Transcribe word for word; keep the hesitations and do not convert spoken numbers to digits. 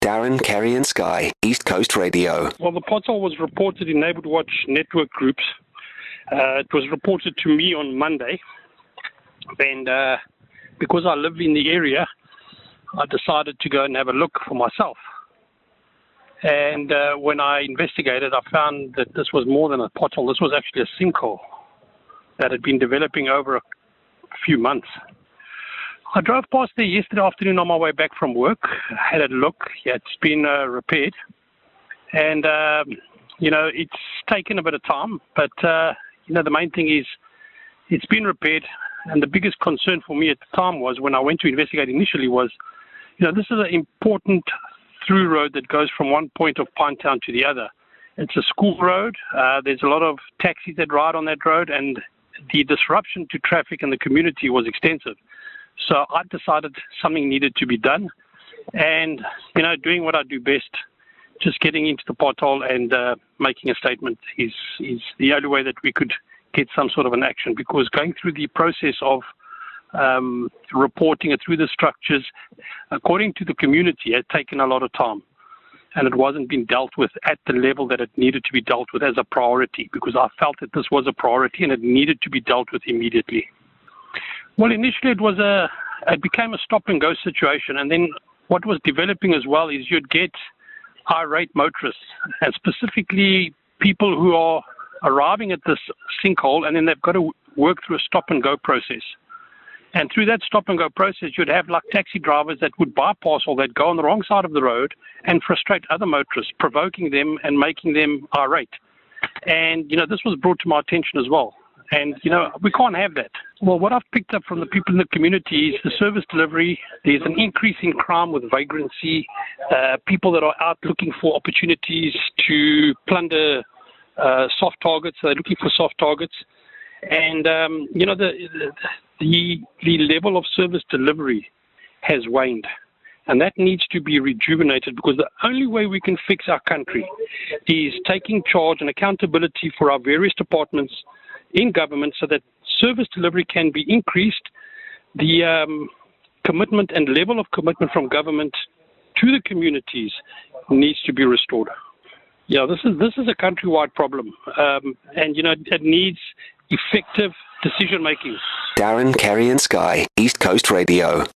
Darren, Kerry and Sky, East Coast Radio. Well, the pothole was reported in Neighbourhood Watch network groups. Uh, it was reported to me on Monday, and uh, because I live in the area, I decided to go and have a look for myself. And uh, when I investigated, I found that this was more than a pothole. This was actually a sinkhole that had been developing over a few months. I drove past there yesterday afternoon on my way back from work. I had a look. Yeah, it's been uh, repaired. And, um, you know, it's taken a bit of time. But, uh, you know, the main thing is it's been repaired. And the biggest concern for me at the time was when I went to investigate initially was, you know, this is an important through road that goes from one point of Pinetown to the other. It's a school road. Uh, there's a lot of taxis that ride on that road. And the disruption to traffic in the community was extensive. So I decided something needed to be done, and, you know, doing what I do best, just getting into the pothole and uh, making a statement is, is the only way that we could get some sort of an action, because going through the process of um, reporting it through the structures, according to the community, had taken a lot of time, and it wasn't being dealt with at the level that it needed to be dealt with as a priority, because I felt that this was a priority and it needed to be dealt with immediately. Well, initially it was a, it became a stop and go situation, and then what was developing as well is you'd get irate motorists, and specifically people who are arriving at this sinkhole, and then they've got to work through a stop and go process. And through that stop and go process, you'd have like taxi drivers that would bypass all that, go on the wrong side of the road and frustrate other motorists, provoking them and making them irate. And, you know, this was brought to my attention as well. And, you know, we can't have that. Well, what I've picked up from the people in the community is the service delivery. There's an increase in crime with vagrancy, uh, people that are out looking for opportunities to plunder uh, soft targets. They're looking for soft targets. And, um, you know, the, the, the level of service delivery has waned. And that needs to be rejuvenated, because the only way we can fix our country is taking charge and accountability for our various departments in government, so that service delivery can be increased, the um, commitment and level of commitment from government to the communities needs to be restored. Yeah, this is this is a countrywide problem, um, and, you know, it needs effective decision making. Darren, Kerry and Sky, East Coast Radio.